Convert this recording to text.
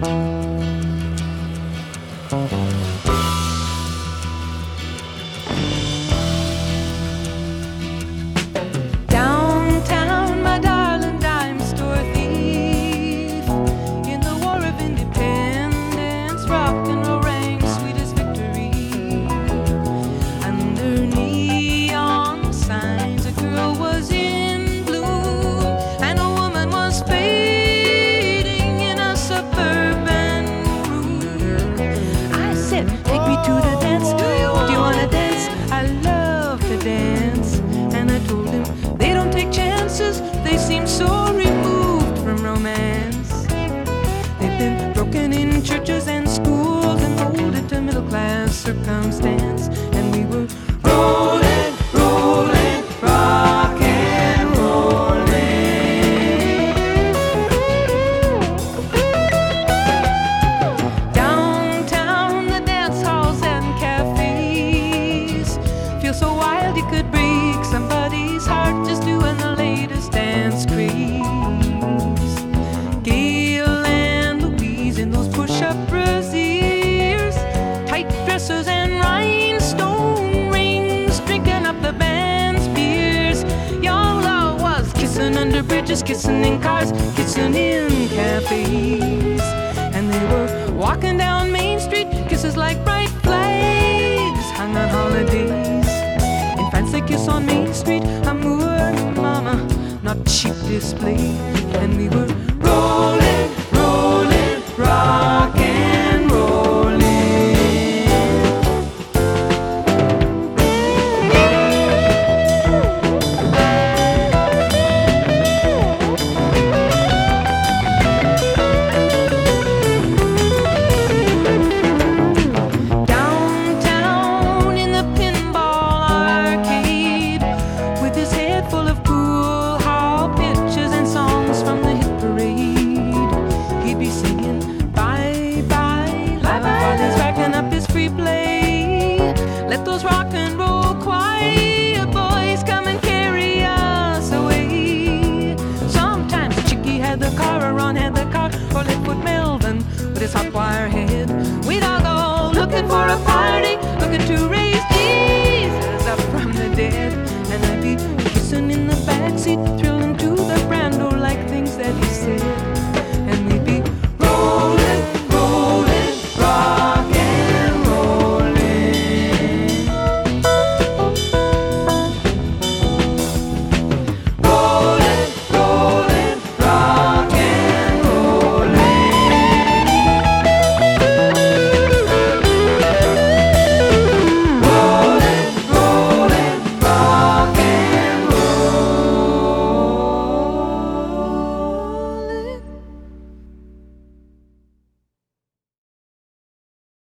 Downtown, my darling dime store thief. In the War of Independence, rock and roll rang sweet as victory. Under neon signs, a girl was in bloom, and a woman was fading in a suburban room. I said, take me to the dance. Do you wanna dance? I love to dance. And I told him, they don't take chances. They seem so removed from romance. They've been broken in churches and schools and molded to middle class circumstance. And we were rolling, rolling, rock and rolling. Downtown, the dance halls and cafes feel so wild you could break somebody's heart just doing the latest dance craze. Gail and Louise in those push-up brassiers, tight dresses and rhinestone rings, drinking up the band's beers. Young love was kissing under bridges, kissing in cars, kissing in cafes. And they were walking down Main Street, kisses like bright flags hung on holidays. In France they kiss on Main Street, amour, mama, not cheap display. And we were